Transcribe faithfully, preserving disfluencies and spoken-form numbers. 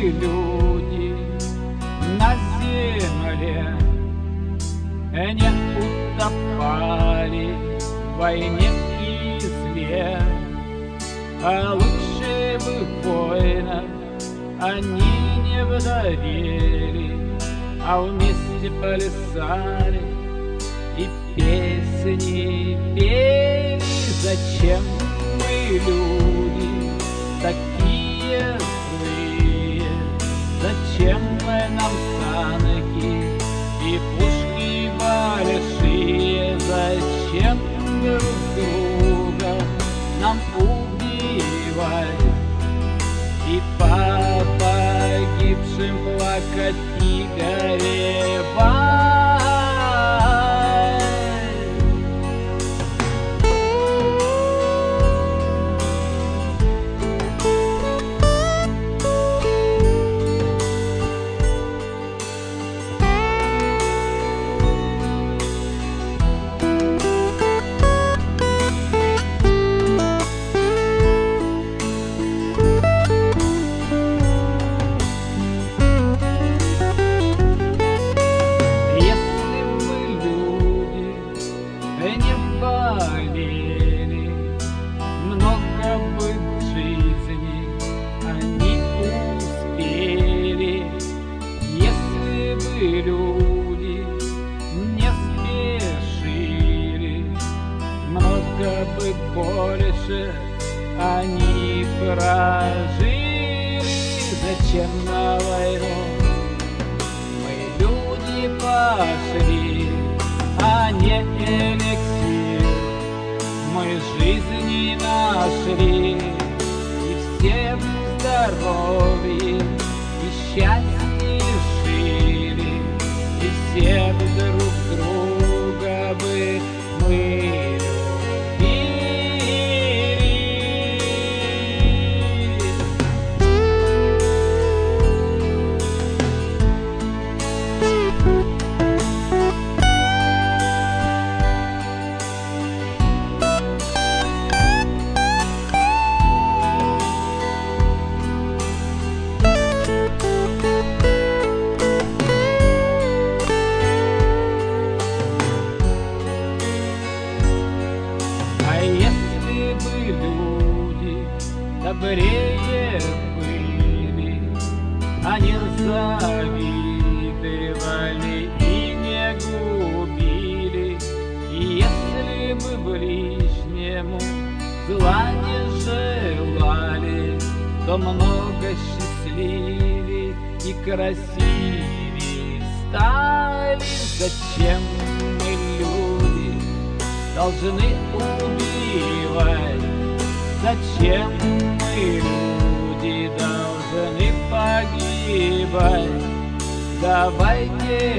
люди на земле не утопали в войне и зле, а лучше бы воинов они не вдовели, а вместе плясали и песни пели. Зачем мы, люди, такие злые? Зачем мы нам танки и пушки большие? Зачем друг друга нам убивать и по погибшим плакать и горевать? Много бы жизни они успели, если бы люди не спешили. Много бы больше они прожили. Зачем на войну мы, люди, пошли, а не эликсир мы жизни нашли? И все в здоровье и счастье жили, и все бы друг друга бы мы добрее были, они завидовали и не губили. И если бы ближнему зла не желали, то много счастливее и красивее стали. Зачем мы, люди, должны убивать? Зачем мы, люди, должны погибать? Давайте